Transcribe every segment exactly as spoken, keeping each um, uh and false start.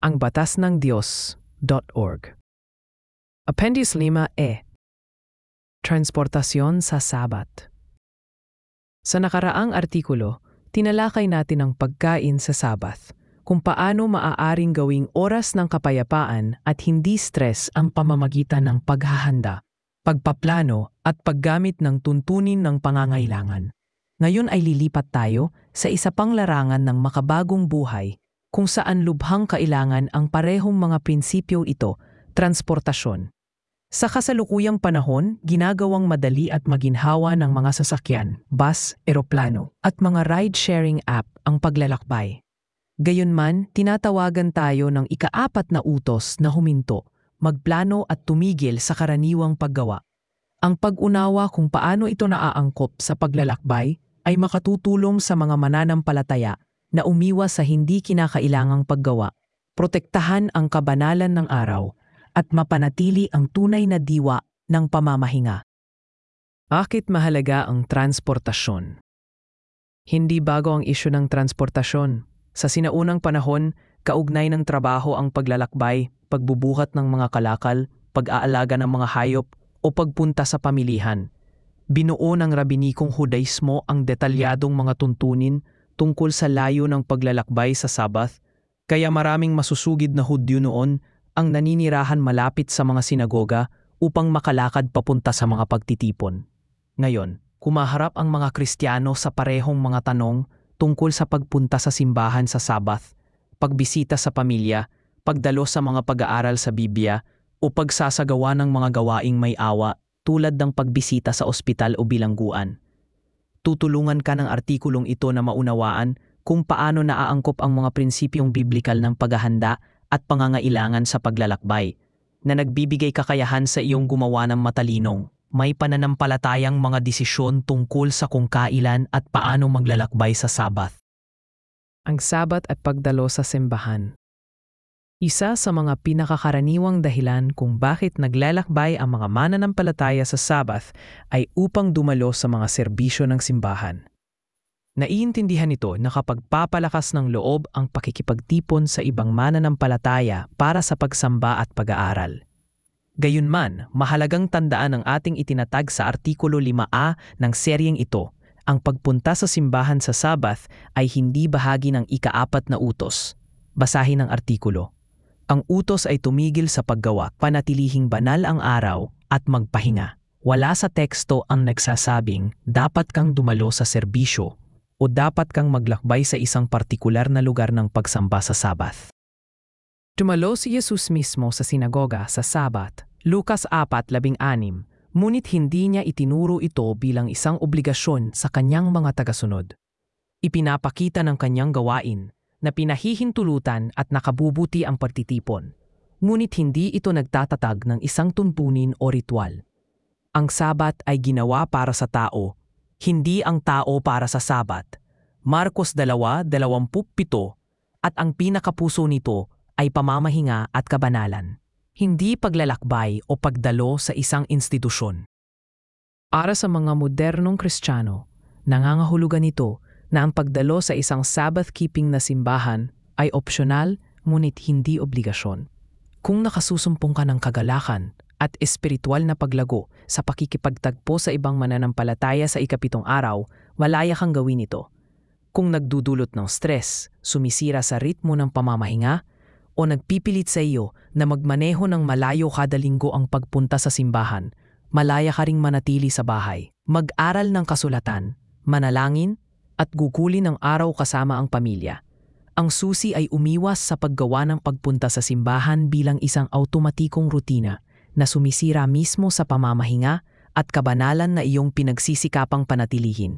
ang batas ng Diyos dot org. Appendix lima E. Transportasyon sa Sabat. Sa nakaraang artikulo, tinalakay natin ang pagkain sa Sabat, kung paano maaaring gawing oras ng kapayapaan at hindi stress ang pamamagitan ng paghahanda, pagpaplano at paggamit ng tuntunin ng pangangailangan. Ngayon ay lilipat tayo sa isa pang larangan ng makabagong buhay kung saan lubhang kailangan ang parehong mga prinsipyo ito, transportasyon. Sa kasalukuyang panahon, ginagawang madali at maginhawa ng mga sasakyan, bus, eroplano, at mga ride-sharing app ang paglalakbay. Gayunman, tinatawagan tayo ng ikaapat na utos na huminto, magplano at tumigil sa karaniwang paggawa. Ang pag-unawa kung paano ito naaangkop sa paglalakbay ay makatutulong sa mga mananampalataya na umiwas sa hindi kinakailangang paggawa, protektahan ang kabanalan ng araw, at mapanatili ang tunay na diwa ng pamamahinga. Bakit mahalaga ang transportasyon? Hindi bago ang isyu ng transportasyon. Sa sinaunang panahon, kaugnay ng trabaho ang paglalakbay, pagbubuhat ng mga kalakal, pag-aalaga ng mga hayop, o pagpunta sa pamilihan. Binuo ng rabinikong Hudaismo ang detalyadong mga tuntunin tungkol sa layo ng paglalakbay sa Sabath, kaya maraming masusugid na Hudyo noon ang naninirahan malapit sa mga sinagoga upang makalakad papunta sa mga pagtitipon. Ngayon, kumaharap ang mga Kristiyano sa parehong mga tanong tungkol sa pagpunta sa simbahan sa Sabath, pagbisita sa pamilya, pagdalo sa mga pag-aaral sa Biblia, o pagsasagawa ng mga gawaing may awa tulad ng pagbisita sa ospital o bilangguan. Tutulungan ka ng artikulong ito na maunawaan kung paano naaangkop ang mga prinsipyong biblikal ng paghahanda at pangangailangan sa paglalakbay, na nagbibigay kakayahan sa iyong gumawa ng matalinong, may pananampalatayang mga desisyon tungkol sa kung kailan at paano maglalakbay sa Sabath. Ang Sabat at pagdalo sa simbahan. Isa sa mga pinakakaraniwang dahilan kung bakit naglalakbay ang mga mananampalataya sa Sabath ay upang dumalo sa mga serbisyo ng simbahan. Naiintindihan nito na kapag papalakas ng loob ang pakikipagtipon sa ibang mananampalataya para sa pagsamba at pag-aaral. Gayunman, mahalagang tandaan ang ating itinatag sa Artikulo lima A ng seryeng ito, ang pagpunta sa simbahan sa Sabath ay hindi bahagi ng ikaapat na utos. Basahin ang artikulo. Ang utos ay tumigil sa paggawa, panatilihing banal ang araw at magpahinga. Wala sa teksto ang nagsasabing dapat kang dumalo sa serbisyo o dapat kang maglakbay sa isang partikular na lugar ng pagsamba sa Sabath. Dumalo si Jesus mismo sa sinagoga sa Sabat, Lucas apat labing anim, ngunit hindi niya itinuro ito bilang isang obligasyon sa kanyang mga tagasunod. Ipinapakita ng kanyang gawain na pinahihintulutan at nakabubuti ang pagtitipon, ngunit hindi ito nagtatatag ng isang tuntunin o ritual. Ang Sabat ay ginawa para sa tao, hindi ang tao para sa Sabat. Marcos two twenty-seven, at ang pinakapuso nito ay pamamahinga at kabanalan, hindi paglalakbay o pagdalo sa isang institusyon. Para sa mga modernong Kristiyano, nangangahulugan ito na ang pagdalo sa isang Sabbath-keeping na simbahan ay opsyonal ngunit hindi obligasyon. Kung nakasusumpong ka ng kagalakan at espiritual na paglago sa pakikipagtagpo sa ibang mananampalataya sa ikapitong araw, malaya kang gawin ito. Kung nagdudulot ng stress, sumisira sa ritmo ng pamamahinga, o nagpipilit sa iyo na magmaneho ng malayo kada linggo ang pagpunta sa simbahan, malaya ka ring manatili sa bahay, mag-aral ng kasulatan, manalangin, at gugulin ng araw kasama ang pamilya. Ang susi ay umiwas sa paggawa ng pagpunta sa simbahan bilang isang automatikong rutina na sumisira mismo sa pamamahinga at kabanalan na iyong pinagsisikapang panatilihin.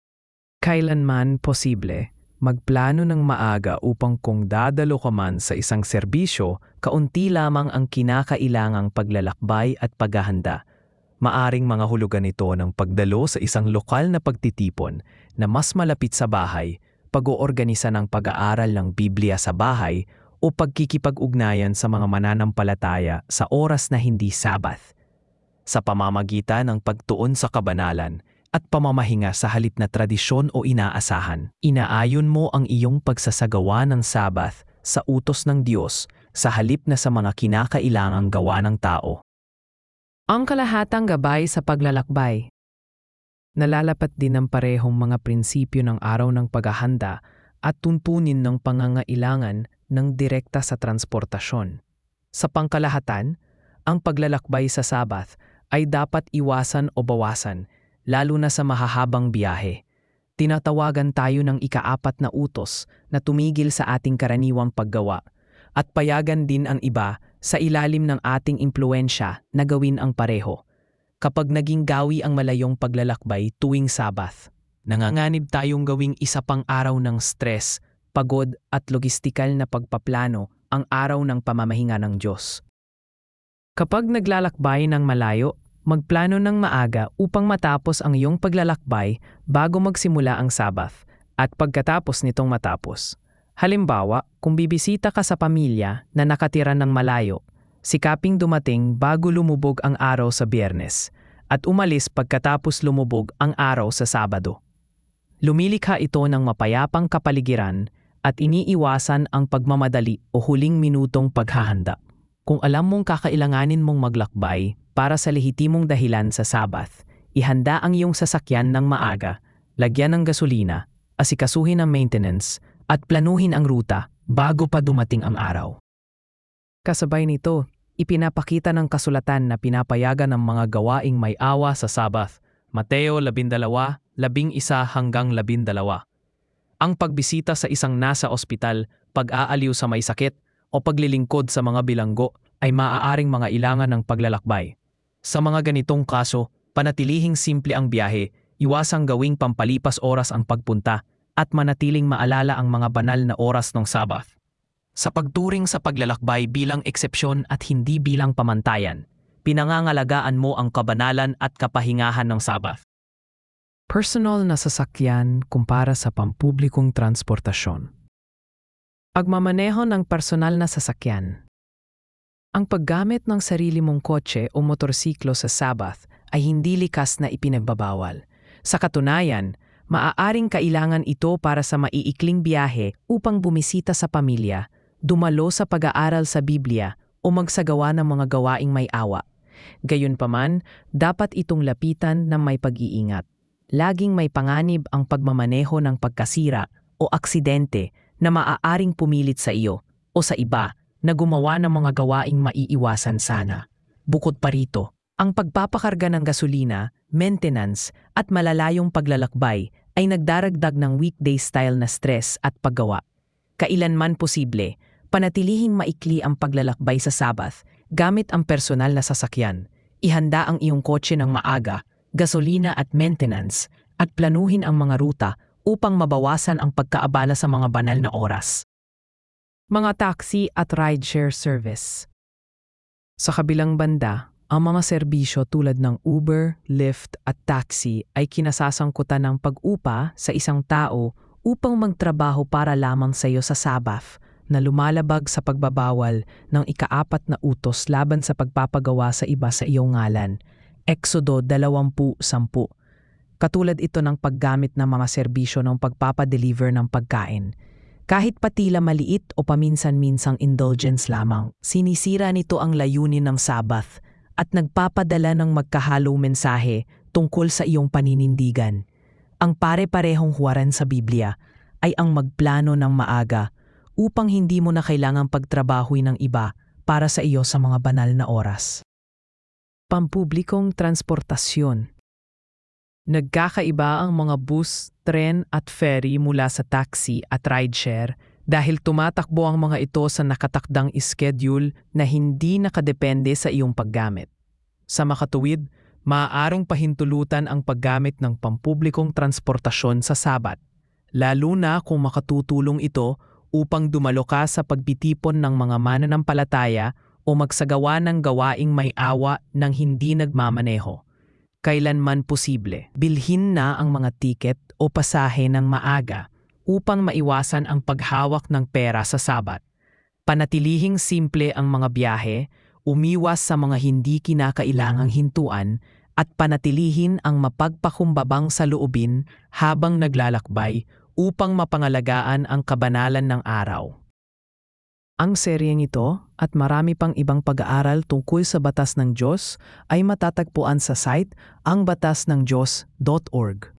Kailanman posible, magplano ng maaga upang kung dadalo ka man sa isang serbisyo, kaunti lamang ang kinakailangang paglalakbay at paghahanda. Maaring mga hulugan ito ng pagdalo sa isang lokal na pagtitipon na mas malapit sa bahay, pag-oorganisa ng pag-aaral ng Biblia sa bahay, o pagkikipag-ugnayan sa mga mananampalataya sa oras na hindi Sabath. Sa pamamagitan ng pagtuon sa kabanalan at pamamahinga sa halip na tradisyon o inaasahan, inaayon mo ang iyong pagsasagawa ng Sabath sa utos ng Diyos sa halip na sa mga kinakailangang gawa ng tao. Ang kalahatang gabay sa paglalakbay. Nalalapat din ng parehong mga prinsipyo ng araw ng paghahanda at tuntunin ng pangangailangan ng direkta sa transportasyon. Sa pangkalahatan, ang paglalakbay sa Sabath ay dapat iwasan o bawasan, lalo na sa mahahabang biyahe. Tinatawagan tayo ng ikaapat na utos na tumigil sa ating karaniwang paggawa at payagan din ang iba sa ilalim ng ating impluensya na gawin ang pareho. Kapag naging gawi ang malayong paglalakbay tuwing Sabath, nanganganib tayong gawing isa pang araw ng stress, pagod at logistikal na pagpaplano ang araw ng pamamahinga ng Diyos. Kapag naglalakbay ng malayo, magplano ng maaga upang matapos ang iyong paglalakbay bago magsimula ang Sabath at pagkatapos nitong matapos. Halimbawa, kung bibisita ka sa pamilya na nakatira ng malayo, sikaping dumating bago lumubog ang araw sa Biyernes at umalis pagkatapos lumubog ang araw sa Sabado. Lumilikha ito ng mapayapang kapaligiran at iniiwasan ang pagmamadali o huling minutong paghahanda. Kung alam mong kakailanganin mong maglakbay para sa lehitimong dahilan sa Sabath, ihanda ang iyong sasakyan ng maaga, lagyan ng gasolina, asikasuhin ang maintenance, at planuhin ang ruta bago pa dumating ang araw. Kasabay nito, ipinapakita ng kasulatan na pinapayagan ng mga gawaing may awa sa Sabath, Mateo labindalawa, labing isa hanggang labindalawa. Ang pagbisita sa isang nasa ospital, pag-aaliw sa may sakit, o paglilingkod sa mga bilanggo ay maaaring mga ilangan ng paglalakbay. Sa mga ganitong kaso, panatilihing simple ang biyahe, iwasang gawing pampalipas oras ang pagpunta, at manatiling maalala ang mga banal na oras ng Sabath. Sa pagturing sa paglalakbay bilang eksepsyon at hindi bilang pamantayan, pinangangalagaan mo ang kabanalan at kapahingahan ng Sabath. Personal na sasakyan kumpara sa pampublikong transportasyon. Pagmamaneho ng personal na sasakyan. Ang paggamit ng sarili mong kotse o motorsiklo sa Sabath ay hindi likas na ipinagbabawal. Sa katunayan, maaaring kailangan ito para sa maiikling biyahe upang bumisita sa pamilya, dumalo sa pag-aaral sa Biblia o magsagawa ng mga gawaing may awa. Gayunpaman, dapat itong lapitan ng may pag-iingat. Laging may panganib ang pagmamaneho ng pagkasira o aksidente na maaaring pumilit sa iyo o sa iba na gumawa ng mga gawaing maiiwasan sana. Bukod pa rito, ang pagpapakarga ng gasolina, maintenance at malalayong paglalakbay ay nagdaragdag ng weekday style na stress at paggawa. Kailanman posible, panatilihing maikli ang paglalakbay sa Sabath gamit ang personal na sasakyan. Ihanda ang iyong kotse ng maaga, gasolina at maintenance at planuhin ang mga ruta upang mabawasan ang pagkaabala sa mga banal na oras. Mga taxi at rideshare service. Sa kabilang banda, ang mga serbisyo tulad ng Uber, Lyft at taxi ay kinasasangkutan ng pag-upa sa isang tao upang magtrabaho para lamang sa iyo sa Sabath na lumalabag sa pagbabawal ng ikaapat na utos laban sa pagpapagawa sa iba sa iyong ngalan. Exodo dalawampu sampu. Katulad ito ng paggamit ng mga serbisyo ng pagpapadeliver ng pagkain. Kahit patila maliit o paminsan-minsang indulgence lamang, sinisira nito ang layunin ng Sabath at nagpapadala ng magkahalong mensahe tungkol sa iyong paninindigan. Ang pare-parehong huwaran sa Biblia ay ang magplano ng maaga upang hindi mo na kailangang pagtrabahoy ng iba para sa iyo sa mga banal na oras. Pampublikong transportasyon. Nagkakaiba ang mga bus, tren at ferry mula sa taxi at rideshare dahil tumatakbo ang mga ito sa nakatakdang schedule na hindi nakadepende sa iyong paggamit. Sa makatuwid, maaaring pahintulutan ang paggamit ng pampublikong transportasyon sa Sabat, lalo na kung makatutulong ito upang dumalo ka sa pagbitipon ng mga mananampalataya o magsagawa ng gawaing may awa ng hindi nagmamaneho. Kailanman posible, bilhin na ang mga tiket o pasahe ng maaga upang maiwasan ang paghawak ng pera sa Sabat. Panatilihing simple ang mga biyahe, umiwas sa mga hindi kinakailangang hintuan, at panatilihin ang mapagpakumbabang saloobin habang naglalakbay upang mapangalagaan ang kabanalan ng araw. Ang seryeng ito at marami pang ibang pag-aaral tungkol sa batas ng Diyos ay matatagpuan sa site ang batas ng diyos dot org.